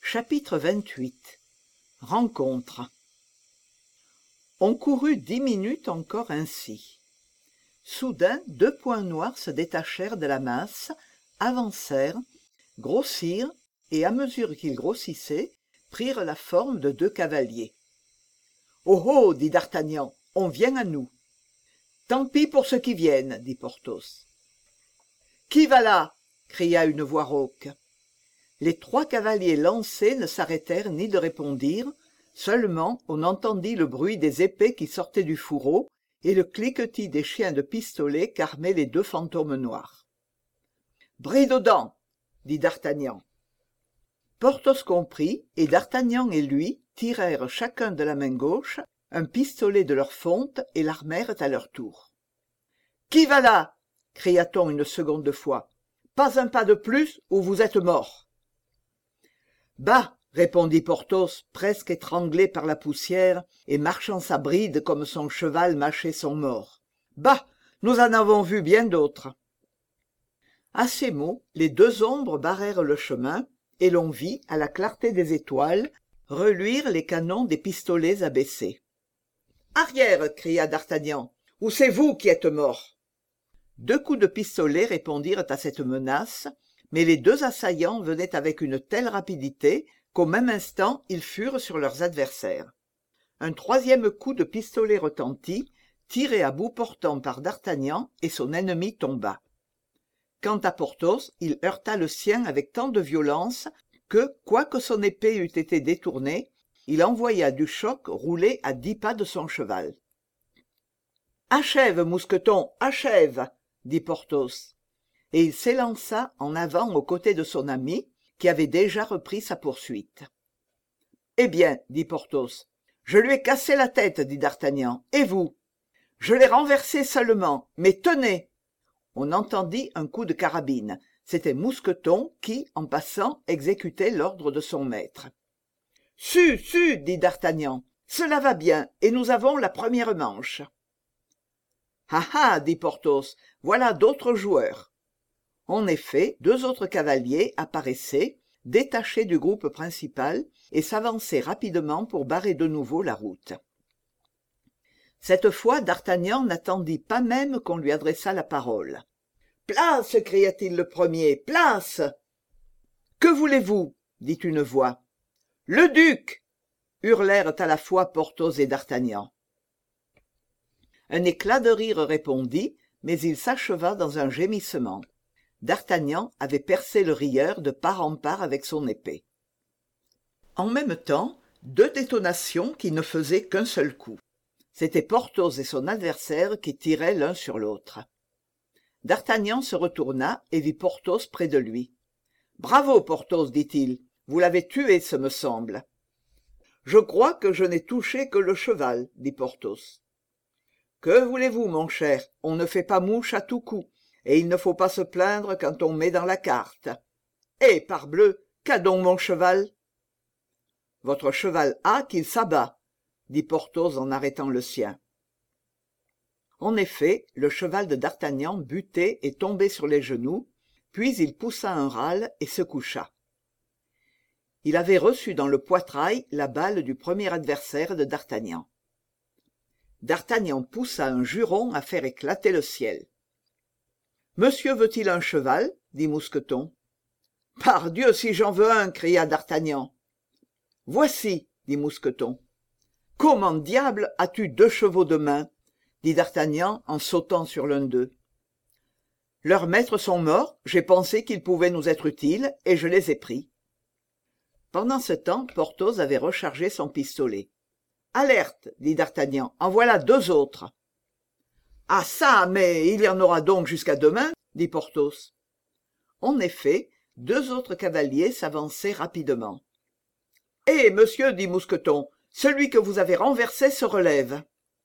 Chapitre 28 Rencontre. On courut 10 minutes encore ainsi. Soudain, 2 points noirs se détachèrent de la masse, avancèrent, grossirent, et à mesure qu'ils grossissaient, prirent la forme de 2 cavaliers. « Oh oh !» dit D'Artagnan, « on vient à nous. »« Tant pis pour ceux qui viennent, » dit Porthos. « Qui va là ?» cria une voix rauque. Les 3 cavaliers lancés ne s'arrêtèrent ni ne répondirent, seulement on entendit le bruit des épées qui sortaient du fourreau et le cliquetis des chiens de pistolet qu'armaient les 2 fantômes noirs. « Bride aux dents !» dit D'Artagnan. Porthos comprit, et D'Artagnan et lui tirèrent chacun de la main gauche un pistolet de leur fonte et l'armèrent à leur tour. « Qui va là ?» cria-t-on une seconde fois. « Pas un pas de plus ou vous êtes morts. » « Bah !» répondit Porthos, presque étranglé par la poussière et marchant sa bride comme son cheval mâchait son mors. « Bah ! Nous en avons vu bien d'autres. » À ces mots, les 2 ombres barrèrent le chemin, et l'on vit, à la clarté des étoiles, reluire les canons des pistolets abaissés. « Arrière !» cria D'Artagnan. « Ou c'est vous qui êtes morts !» 2 coups de pistolet répondirent à cette menace, mais les 2 assaillants venaient avec une telle rapidité qu'au même instant ils furent sur leurs adversaires. Un 3e coup de pistolet retentit, tiré à bout portant par D'Artagnan, et son ennemi tomba. Quant à Porthos, il heurta le sien avec tant de violence que, quoique son épée eût été détournée, il envoya du choc rouler à 10 pas de son cheval. « Achève, mousqueton, achève !» dit Porthos. Et il s'élança en avant aux côtés de son ami, qui avait déjà repris sa poursuite. « Eh bien, dit Porthos, je lui ai cassé la tête, dit D'Artagnan, et vous ? Je l'ai renversé seulement, mais tenez !» On entendit un coup de carabine. C'était Mousqueton qui, en passant, exécutait l'ordre de son maître. « Su, su, dit D'Artagnan, cela va bien, et nous avons la première manche. »« Ah ah, dit Porthos, voilà d'autres joueurs. » En effet, 2 autres cavaliers apparaissaient, détachés du groupe principal, et s'avançaient rapidement pour barrer de nouveau la route. Cette fois, D'Artagnan n'attendit pas même qu'on lui adressât la parole. « Place !» cria-t-il le premier, « place !»« Que voulez-vous » dit une voix. « Le duc !» hurlèrent à la fois Porthos et D'Artagnan. Un éclat de rire répondit, mais il s'acheva dans un gémissement. D'Artagnan avait percé le rieur de part en part avec son épée. En même temps, 2 détonations qui ne faisaient qu'un seul coup. C'étaient Porthos et son adversaire qui tiraient l'un sur l'autre. D'Artagnan se retourna et vit Porthos près de lui. « Bravo, Porthos, dit-il, vous l'avez tué, ce me semble. »« Je crois que je n'ai touché que le cheval, dit Porthos. »« Que voulez-vous, mon cher, on ne fait pas mouche à tout coup. Et il ne faut pas se plaindre quand on met dans la carte. Eh, parbleu, qu'a donc mon cheval ? » « Votre cheval a qu'il s'abat, » dit Porthos en arrêtant le sien. En effet, le cheval de D'Artagnan butait et tombait sur les genoux, puis il poussa un râle et se coucha. Il avait reçu dans le poitrail la balle du premier adversaire de D'Artagnan. D'Artagnan poussa un juron à faire éclater le ciel. « Monsieur veut-il un cheval ?» dit Mousqueton. « Pardieu, si j'en veux un !» cria D'Artagnan. « Voici !» dit Mousqueton. « Comment diable as-tu 2 chevaux de main ?» dit D'Artagnan en sautant sur l'un d'eux. « Leurs maîtres sont morts, j'ai pensé qu'ils pouvaient nous être utiles, et je les ai pris. » Pendant ce temps, Porthos avait rechargé son pistolet. « Alerte !» dit D'Artagnan, « en voilà 2 autres. »« Ah ça, mais il y en aura donc jusqu'à demain !» dit Porthos. En effet, 2 autres cavaliers s'avançaient rapidement. « Eh, monsieur, dit Mousqueton, celui que vous avez renversé se relève. »«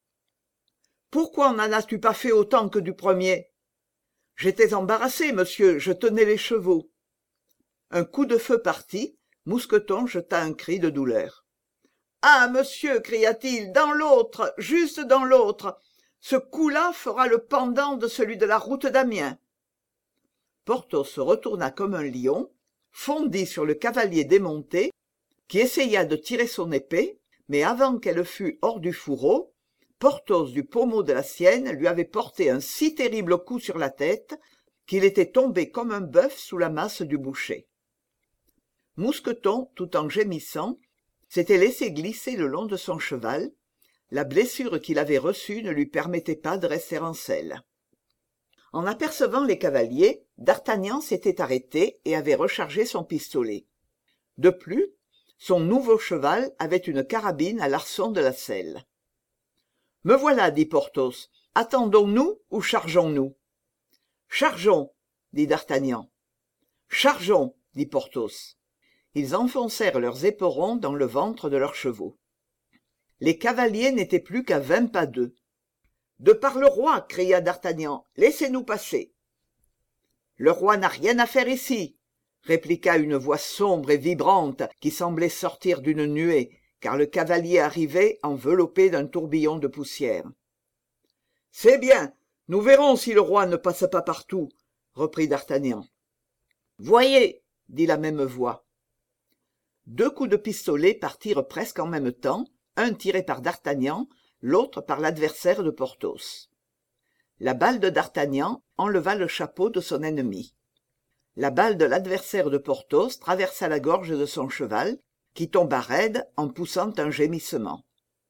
Pourquoi n'en as-tu pas fait autant que du premier ?»« J'étais embarrassé, monsieur, je tenais les chevaux. » Un coup de feu partit, Mousqueton jeta un cri de douleur. « Ah, monsieur, cria-t-il, dans l'autre, juste dans l'autre. Ce coup-là fera le pendant de celui de la route d'Amiens. » Porthos se retourna comme un lion, fondit sur le cavalier démonté qui essaya de tirer son épée, mais avant qu'elle fût hors du fourreau, Porthos du pommeau de la sienne lui avait porté un si terrible coup sur la tête qu'il était tombé comme un bœuf sous la masse du boucher. Mousqueton, tout en gémissant, s'était laissé glisser le long de son cheval. La blessure qu'il avait reçue ne lui permettait pas de rester en selle. En apercevant les cavaliers, d'Artagnan s'était arrêté et avait rechargé son pistolet. De plus, son nouveau cheval avait une carabine à l'arçon de la selle. « Me voilà, dit Porthos. Attendons-nous ou chargeons-nous ?»« Chargeons, dit d'Artagnan. »« Chargeons, dit Porthos. » Ils enfoncèrent leurs éperons dans le ventre de leurs chevaux. Les cavaliers n'étaient plus qu'à 20 pas d'eux. « De par le roi, cria d'Artagnan, laissez-nous passer. »« Le roi n'a rien à faire ici, répliqua une voix sombre et vibrante qui semblait sortir d'une nuée, car le cavalier arrivait enveloppé d'un tourbillon de poussière. « C'est bien, nous verrons si le roi ne passe pas partout, reprit d'Artagnan. « Voyez, dit la même voix. Deux coups de pistolet partirent presque en même temps, un tiré par d'Artagnan, l'autre par l'adversaire de Porthos. La balle de d'Artagnan enleva le chapeau de son ennemi. La balle de l'adversaire de Porthos traversa la gorge de son cheval, qui tomba raide en poussant un gémissement.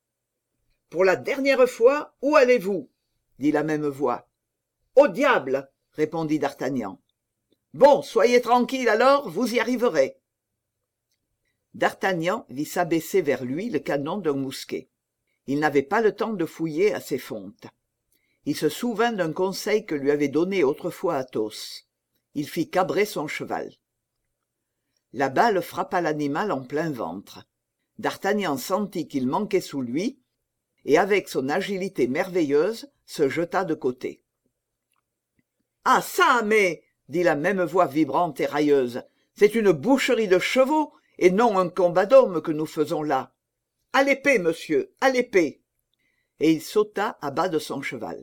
« Pour la dernière fois, où allez-vous » dit la même voix. « Au diable » répondit d'Artagnan. « Bon, soyez tranquille alors, vous y arriverez. » D'Artagnan vit s'abaisser vers lui le canon d'un mousquet. Il n'avait pas le temps de fouiller à ses fontes. Il se souvint d'un conseil que lui avait donné autrefois Athos. Il fit cabrer son cheval. La balle frappa l'animal en plein ventre. D'Artagnan sentit qu'il manquait sous lui, et avec son agilité merveilleuse, se jeta de côté. « Ah ça, mais, dit la même voix vibrante et railleuse, c'est une boucherie de chevaux, et non un combat d'hommes que nous faisons là. À l'épée, monsieur, à l'épée !» Et il sauta à bas de son cheval.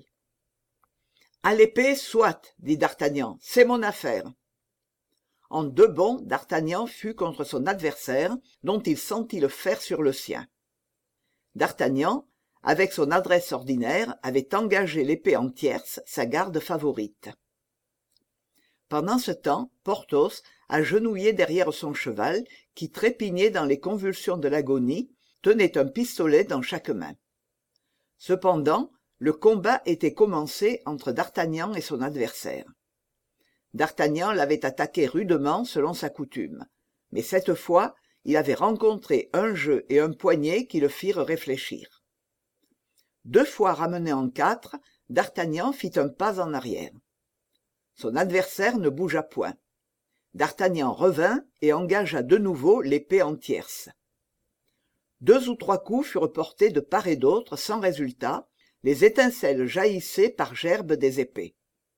« À l'épée, soit, dit d'Artagnan, c'est mon affaire. » En deux bonds, d'Artagnan fut contre son adversaire, dont il sentit le fer sur le sien. D'Artagnan, avec son adresse ordinaire, avait engagé l'épée en tierce, sa garde favorite. Pendant ce temps, Porthos, agenouillé derrière son cheval, qui trépignait dans les convulsions de l'agonie, tenait un pistolet dans chaque main. Cependant, le combat était commencé entre d'Artagnan et son adversaire. D'Artagnan l'avait attaqué rudement selon sa coutume, mais cette fois, il avait rencontré un jeu et un poignet qui le firent réfléchir. Deux fois ramené en quatre, d'Artagnan fit un pas en arrière. Son adversaire ne bougea point. D'Artagnan revint et engagea de nouveau l'épée en tierce. Deux ou trois coups furent portés de part et d'autre sans résultat, les étincelles jaillissaient par gerbes des épées.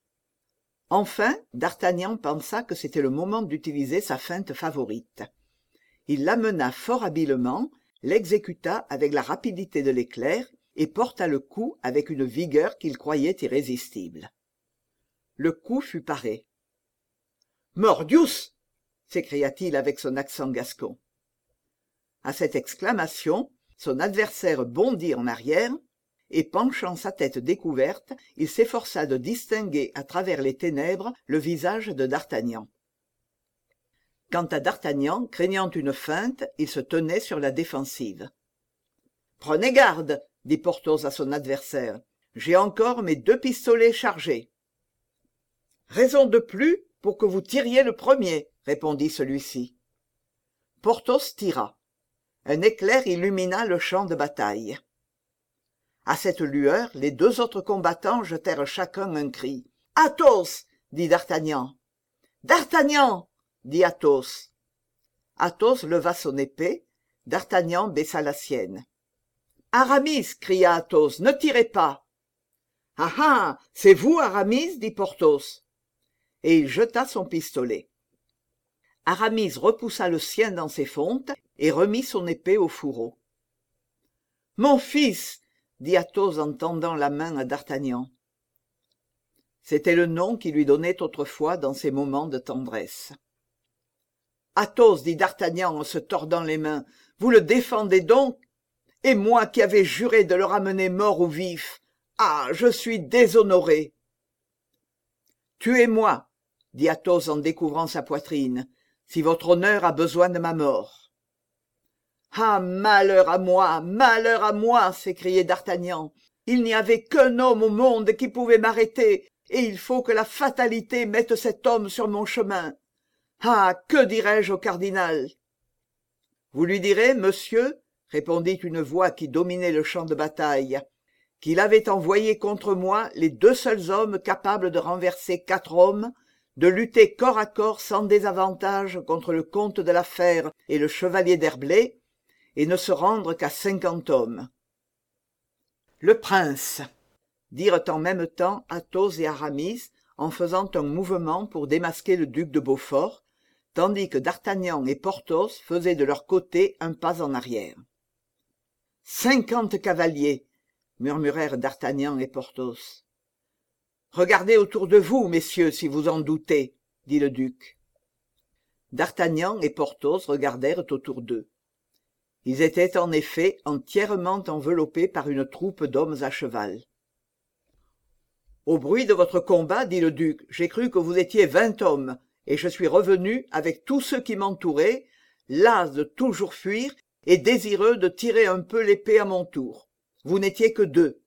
Enfin, d'Artagnan pensa que c'était le moment d'utiliser sa feinte favorite. Il l'amena fort habilement, l'exécuta avec la rapidité de l'éclair et porta le coup avec une vigueur qu'il croyait irrésistible. Le coup fut paré. « Mordius !» s'écria-t-il avec son accent gascon. À cette exclamation, son adversaire bondit en arrière, et penchant sa tête découverte, il s'efforça de distinguer à travers les ténèbres le visage de d'Artagnan. Quant à d'Artagnan, craignant une feinte, il se tenait sur la défensive. « Prenez garde, dit Porthos à son adversaire, j'ai encore mes deux pistolets chargés. »« Raison de plus pour que vous tiriez le premier, » répondit celui-ci. Porthos tira. Un éclair illumina le champ de bataille. À cette lueur, les deux autres combattants jetèrent chacun un cri. « Athos !» dit d'Artagnan. « D'Artagnan !» dit Athos. Athos leva son épée, d'Artagnan baissa la sienne. « Aramis !» cria Athos, « ne tirez pas !»« Ah ah, c'est vous, Aramis !» dit Porthos. Et il jeta son pistolet. Aramis repoussa le sien dans ses fontes et remit son épée au fourreau. « Mon fils !» dit Athos en tendant la main à d'Artagnan. C'était le nom qu'il lui donnait autrefois dans ses moments de tendresse. Athos, dit D'Artagnan en se tordant les mains, vous le défendez donc? Et moi qui avais juré de le ramener mort ou vif. Ah, je suis déshonoré. Tuez-moi, dit Athos en découvrant sa poitrine, si votre honneur a besoin de ma mort. Ah, malheur à moi, s'écriait D'Artagnan. Il n'y avait qu'un homme au monde qui pouvait m'arrêter, et il faut que la fatalité mette cet homme sur mon chemin. Ah, que dirai-je au cardinal? Vous lui direz, monsieur, répondit une voix qui dominait le champ de bataille, qu'il avait envoyé contre moi les 2 seuls hommes capables de renverser 4 hommes, de lutter corps à corps sans désavantage contre le comte de la Fère et le chevalier d'Herblay, et ne se rendre qu'à 50 hommes. Le prince, dirent en même temps Athos et Aramis en faisant un mouvement pour démasquer le duc de Beaufort, tandis que D'Artagnan et Porthos faisaient de leur côté un pas en arrière. 50 cavaliers, murmurèrent D'Artagnan et Porthos. Regardez autour de vous, messieurs, si vous en doutez, dit le duc. D'Artagnan et Porthos regardèrent autour d'eux. Ils étaient en effet entièrement enveloppés par une troupe d'hommes à cheval. Au bruit de votre combat, dit le duc, j'ai cru que vous étiez 20 hommes, et je suis revenu avec tous ceux qui m'entouraient, las de toujours fuir et désireux de tirer un peu l'épée à mon tour. Vous n'étiez que 2.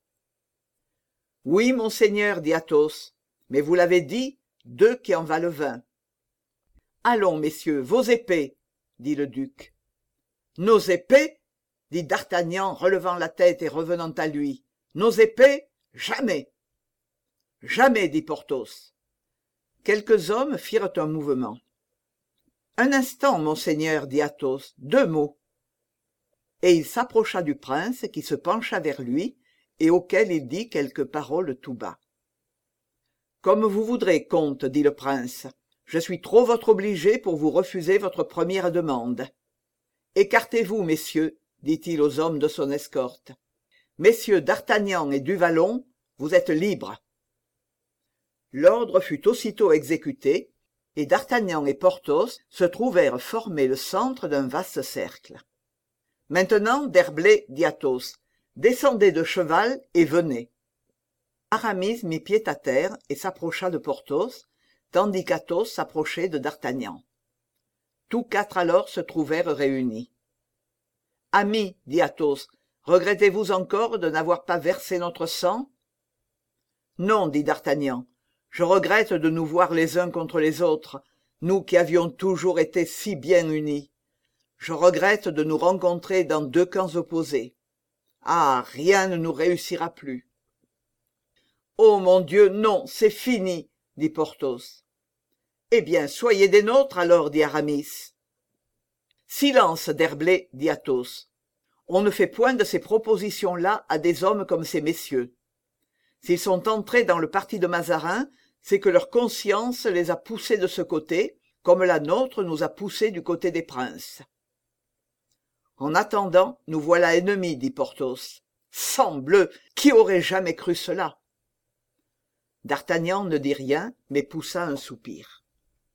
Oui, monseigneur, dit Athos, mais vous l'avez dit, 2 qui en valent 20. Allons, messieurs, vos épées, dit le duc. Nos épées, dit D'Artagnan, relevant la tête et revenant à lui. Nos épées, jamais. Jamais, dit Porthos. Quelques hommes firent un mouvement. Un instant, monseigneur, dit Athos, 2 mots. Et il s'approcha du prince qui se pencha vers lui et auquel il dit quelques paroles tout bas. Comme vous voudrez, comte, dit le prince. Je suis trop votre obligé pour vous refuser votre première demande. Écartez-vous, messieurs, dit-il aux hommes de son escorte. Messieurs d'Artagnan et du Vallon, vous êtes libres. L'ordre fut aussitôt exécuté, et D'Artagnan et Porthos se trouvèrent former le centre d'un vaste cercle. Maintenant, d'Herblay, dit Athos, descendez de cheval et venez. Aramis mit pied à terre et s'approcha de Porthos, tandis qu'Athos s'approchait de D'Artagnan. Tous 4 alors se trouvèrent réunis. Amis, dit Athos, regrettez-vous encore de n'avoir pas versé notre sang? Non, dit D'Artagnan, je regrette de nous voir les uns contre les autres, nous qui avions toujours été si bien unis. Je regrette de nous rencontrer dans 2 camps opposés. Ah, rien ne nous réussira plus. Oh mon Dieu, non, c'est fini, dit Porthos. Eh bien, soyez des nôtres alors, dit Aramis. Silence, d'Herblay, dit Athos. On ne fait point de ces propositions-là à des hommes comme ces messieurs. S'ils sont entrés dans le parti de Mazarin, c'est que leur conscience les a poussés de ce côté, comme la nôtre nous a poussés du côté des princes. En attendant, nous voilà ennemis, dit Porthos. Sangbleu, qui aurait jamais cru cela? D'Artagnan ne dit rien, mais poussa un soupir.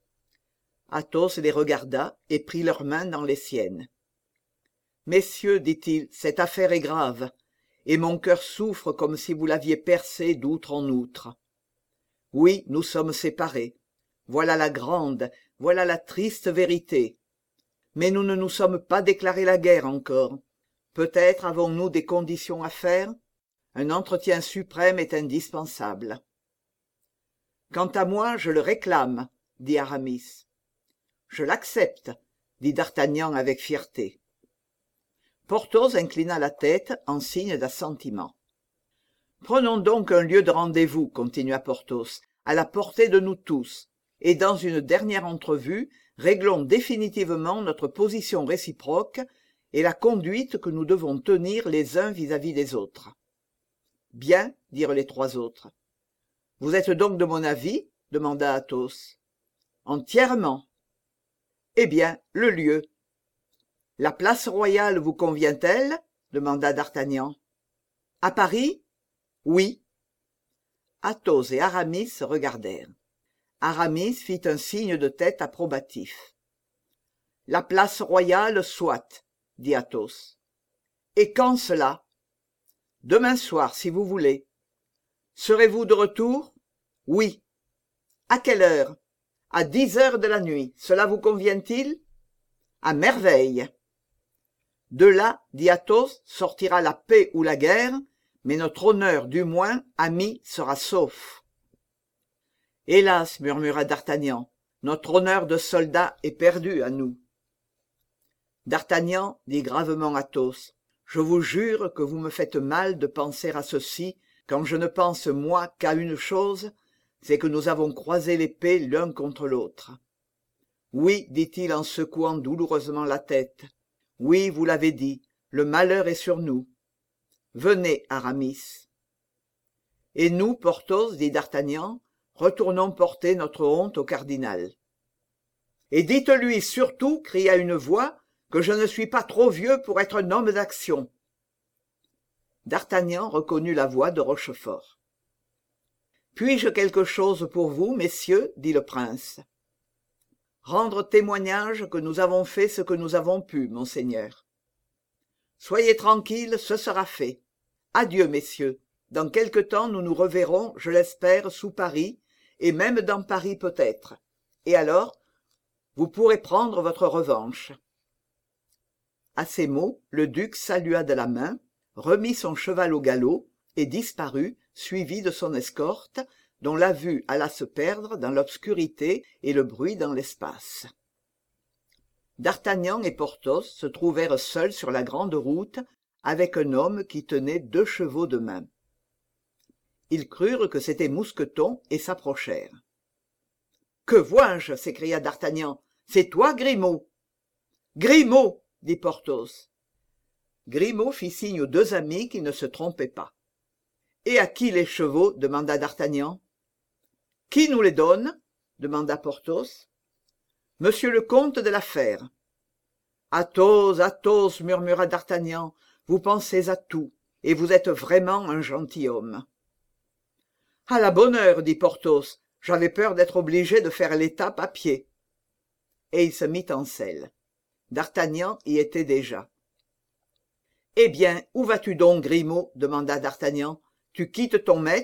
Athos les regarda et prit leurs mains dans les siennes. Messieurs, dit-il, cette affaire est grave, et mon cœur souffre comme si vous l'aviez percé d'outre en outre. Oui, nous sommes séparés. Voilà la grande, voilà la triste vérité. Mais nous ne nous sommes pas déclaré la guerre encore. Peut-être avons-nous des conditions à faire? Un entretien suprême est indispensable. Quant à moi, je le réclame, dit Aramis. Je l'accepte, dit D'Artagnan avec fierté. Porthos inclina la tête en signe d'assentiment. Prenons donc un lieu de rendez-vous, continua Porthos, à la portée de nous tous, et dans une dernière entrevue, réglons définitivement notre position réciproque et la conduite que nous devons tenir les uns vis-à-vis des autres. Bien, dirent les 3 autres. Vous êtes donc de mon avis? Demanda Athos. Entièrement. Eh bien, le lieu. La place royale vous convient-elle? Demanda D'Artagnan. À Paris? Oui. Athos et Aramis se regardèrent. Aramis fit un signe de tête approbatif. La place royale, soit, dit Athos. Et quand cela? Demain soir, si vous voulez. Serez-vous de retour? Oui. À quelle heure? À 10 heures de la nuit. Cela vous convient-il? À merveille. De là, dit Athos, sortira la paix ou la guerre, mais notre honneur, du moins, ami, sera sauf. Hélas, murmura d'Artagnan, notre honneur de soldat est perdu à nous. D'Artagnan, dit gravement Athos, je vous jure que vous me faites mal de penser à ceci, quand je ne pense, moi, qu'à une chose, c'est que nous avons croisé l'épée l'un contre l'autre. Oui, dit-il en secouant douloureusement la tête, oui, vous l'avez dit, le malheur est sur nous. Venez, Aramis. Et nous, Porthos, dit d'Artagnan, retournons porter notre honte au cardinal. Et dites-lui surtout, cria une voix, que je ne suis pas trop vieux pour être un homme d'action. D'Artagnan reconnut la voix de Rochefort. Puis-je quelque chose pour vous, messieurs, dit le prince. Rendre témoignage que nous avons fait ce que nous avons pu, monseigneur. Soyez tranquilles, ce sera fait. Adieu, messieurs. Dans quelque temps, nous nous reverrons, je l'espère, sous Paris, et même dans Paris peut-être. Et alors, vous pourrez prendre votre revanche. À ces mots, le duc salua de la main, remit son cheval au galop et disparut, suivi de son escorte, dont la vue alla se perdre dans l'obscurité et le bruit dans l'espace. D'Artagnan et Porthos se trouvèrent seuls sur la grande route avec un homme qui tenait 2 chevaux de main. Ils crurent que c'était Mousqueton et s'approchèrent. « Que vois-je » s'écria d'Artagnan. « C'est toi, Grimaud ?»« Grimaud !» dit Porthos. Grimaud fit signe aux 2 amis qu'il ne se trompait pas. « Et à qui les chevaux » demanda d'Artagnan. « Qui nous les donne » demanda Porthos. « Monsieur le comte de la Fère. »« Athos, Athos, murmura d'Artagnan, vous pensez à tout, et vous êtes vraiment un gentilhomme. »« À la bonne heure, dit Porthos, j'avais peur d'être obligé de faire l'étape à pied. » Et il se mit en selle. D'Artagnan y était déjà. « Eh bien, où vas-tu donc, Grimaud » demanda d'Artagnan. « Tu quittes ton maître ?»«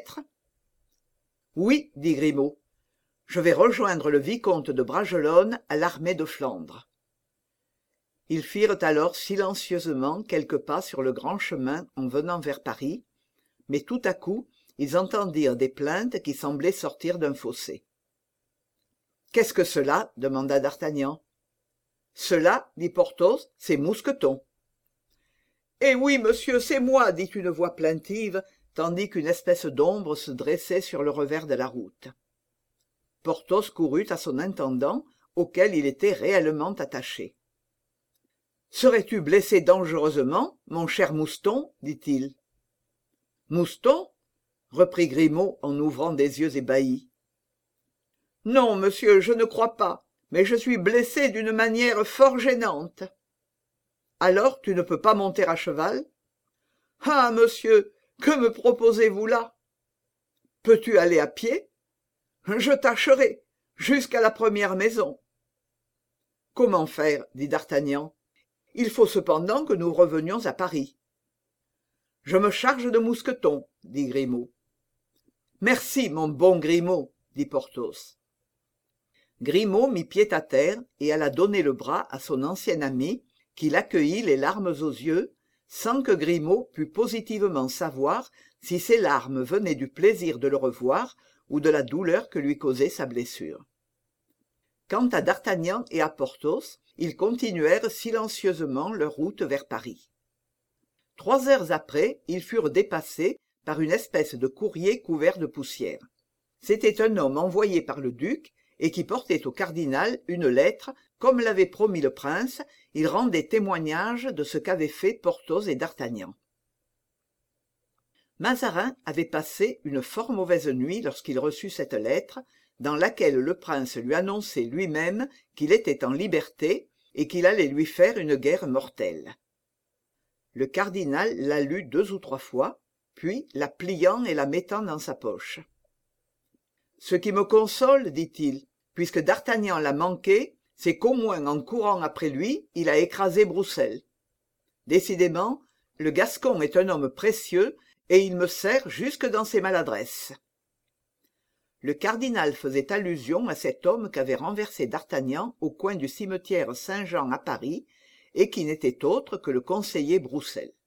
Oui, dit Grimaud. Je vais rejoindre le vicomte de Bragelonne à l'armée de Flandre. » Ils firent alors silencieusement quelques pas sur le grand chemin en venant vers Paris, mais tout à coup, ils entendirent des plaintes qui semblaient sortir d'un fossé. « Qu'est-ce que cela » demanda d'Artagnan. « Cela, dit Porthos, c'est Mousqueton. »« Eh oui, monsieur, c'est moi, dit une voix plaintive, tandis qu'une espèce d'ombre se dressait sur le revers de la route. Porthos courut à son intendant, auquel il était réellement attaché. « Serais-tu blessé dangereusement, mon cher Mouston ?» dit-il. « Mouston ?» reprit Grimaud en ouvrant des yeux ébahis. « Non, monsieur, je ne crois pas, mais je suis blessé d'une manière fort gênante. »« Alors tu ne peux pas monter à cheval ?»« Ah, monsieur, que me proposez-vous là ? » ?»« Peux-tu aller à pied ? » ?»« Je tâcherai, jusqu'à la première maison. »« Comment faire ?» dit d'Artagnan. « Il faut cependant que nous revenions à Paris. »« Je me charge de Mousqueton, » dit Grimaud. « Merci, mon bon Grimaud, » dit Porthos. Grimaud mit pied à terre et alla donner le bras à son ancien ami, qui l'accueillit les larmes aux yeux, sans que Grimaud pût positivement savoir si ces larmes venaient du plaisir de le revoir ou de la douleur que lui causait sa blessure. Quant à d'Artagnan et à Porthos, ils continuèrent silencieusement leur route vers Paris. 3 heures après, ils furent dépassés par une espèce de courrier couvert de poussière. C'était un homme envoyé par le duc et qui portait au cardinal une lettre, comme l'avait promis le prince. Il rendait témoignage de ce qu'avaient fait Porthos et d'Artagnan. Mazarin avait passé une fort mauvaise nuit lorsqu'il reçut cette lettre, dans laquelle le prince lui annonçait lui-même qu'il était en liberté et qu'il allait lui faire une guerre mortelle. Le cardinal la lut 2 ou 3 fois, puis la pliant et la mettant dans sa poche. « Ce qui me console, dit-il, puisque d'Artagnan l'a manqué, c'est qu'au moins en courant après lui il a écrasé Broussel. Décidément, le Gascon est un homme précieux, et il me sert jusque dans ses maladresses. Le cardinal faisait allusion à cet homme qu'avait renversé d'Artagnan au coin du cimetière Saint-Jean à Paris, et qui n'était autre que le conseiller Broussel.